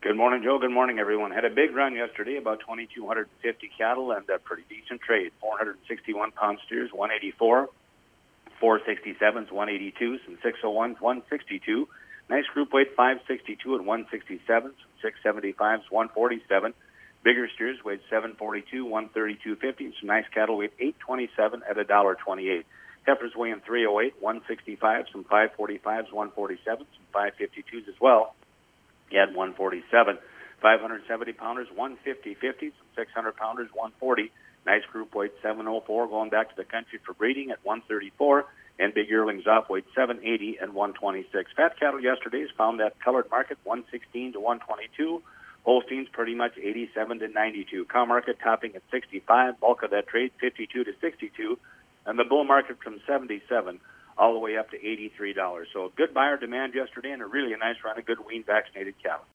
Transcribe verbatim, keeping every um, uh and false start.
Good morning, Joe. Good morning, everyone. Had a big run yesterday, about two thousand two hundred fifty cattle and a pretty decent trade. four hundred sixty-one pound steers, one eighty-four. four sixty-sevens, one eighty-two. Some six oh ones, one sixty-two. Nice group weight, five sixty-two and one sixty-seven. Some six seventy-fives, one forty-seven. Bigger steers weighed seven forty-two, one thirty-two fifty. Some nice cattle weighed eight twenty-seven at one dollar twenty-eight. Heifers weighing three oh eight, one sixty-five. Some five forty-fives, one forty-seven. Some five fifty-twos as well. You had one forty-seven. five hundred seventy pounders, one fifty fifty. Some six hundred pounders, one forty. Nice group weight, seven oh four, going back to the country for breeding at one thirty-four. And big yearlings off weight, seven eighty and one twenty-six. Fat cattle yesterday's found that colored market, one sixteen to one twenty-two. Holsteins pretty much eighty-seven to ninety-two. Cow market topping at sixty-five. Bulk of that trade, fifty-two to sixty-two. And the bull market from seventy-seven all the way up to eighty-three dollars. So good buyer demand yesterday and a really nice run of good wean vaccinated cattle.